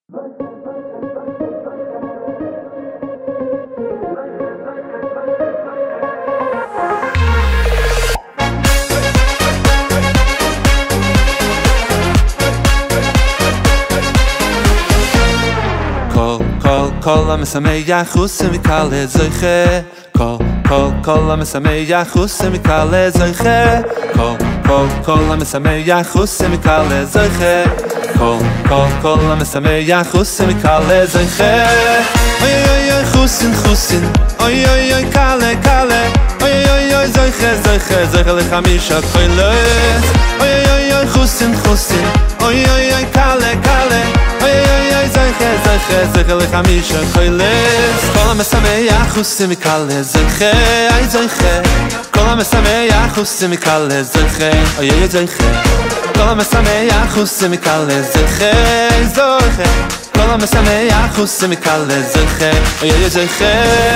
Kol המשמח חוסם מקלה זויכה Kol המשמח חוסם מקלה זויכה Kol המשמח חוסם מקלה זויכה Kol המשמח חוסם מקלה זויכה Oy oy oy חוסין Oy oy oy קלה Oy oy oy זויכה לחמישה חילס Oy oy oy חוסין Oy oy oy קלה Oy oy oy זויכה לחמישה חילס כל המשמח חוסם מקלה זויכה אי זויכה כל המשמח חוסם מקלה זויכה אוי אוי זויכה כל המשמח חוסם מקלה זויכה אי זויכה כל המשמח חוסם מקלה זויכה אוי אוי זויכה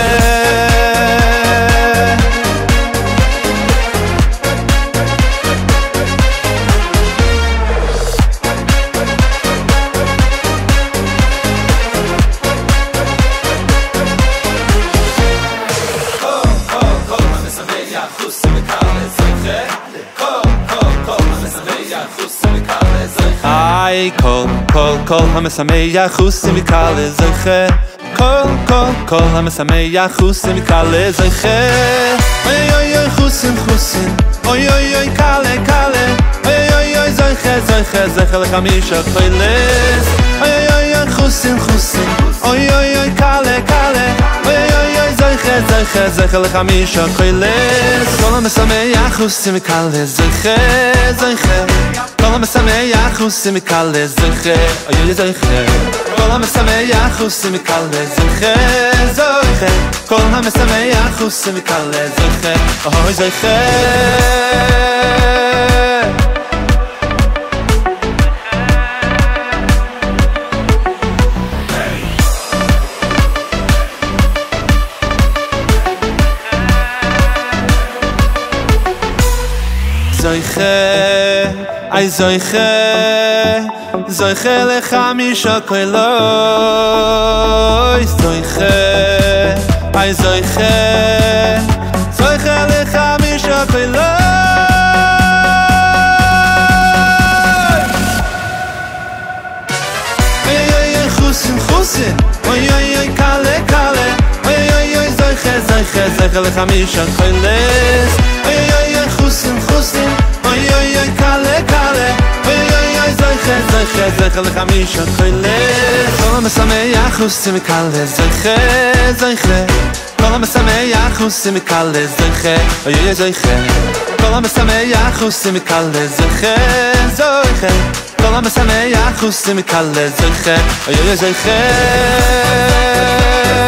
Kol המשמח חוסם מקלה זויכה Kol המשמח חוסם מקלה זויכה Oy oy oy חוסין Oy oy oy קלה Oy oy oy זויכה לחמישה חילס Oy oy oy חוסין Oy oy oy קלה Oy oy oy זויכה לחמישה חילס כל המשמח חוסם מקלה זויכה כל המשמח חוסם מקלה זויכה אוי אוי זויכה כל המשמח חוסם מקלה זויכה כל המשמח חוסם מקלה זויכה אוי זויכה Ay zoiche לחמישה קולות zoiche ay zoiche לחמישה קולות Oy oy oy חוסין Oy oy oy קלה Oy oy oy zoiche לחמישה קולות Oy oy oy חוסין Oy oy oy קלה Oy oy oy זויכה לחמישה חילס כל המשמח חוסם מקלה זויכה כל המשמח חוסם מקלה זויכה אוי אוי זויכה כל המשמח חוסם מקלה זויכה כל המשמח חוסם מקלה זויכה אוי אוי זויכה